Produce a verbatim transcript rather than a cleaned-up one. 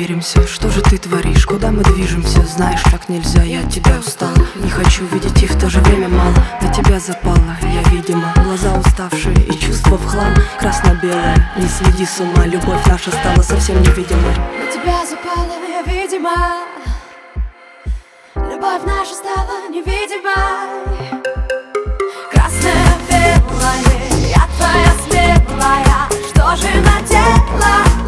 помиримся. Что же ты творишь, куда мы движемся? Знаешь, так нельзя, я от тебя устал. Не хочу видеть и в то же время мало. На тебя запала, я видимо. Глаза уставшие и чувства в хлам. Красно-белое, не сведи с ума. Любовь наша стала совсем невидимой. На тебя запала, я видимо. Любовь наша стала невидимой. Красное-белое, я твоя смелая. Что же надела?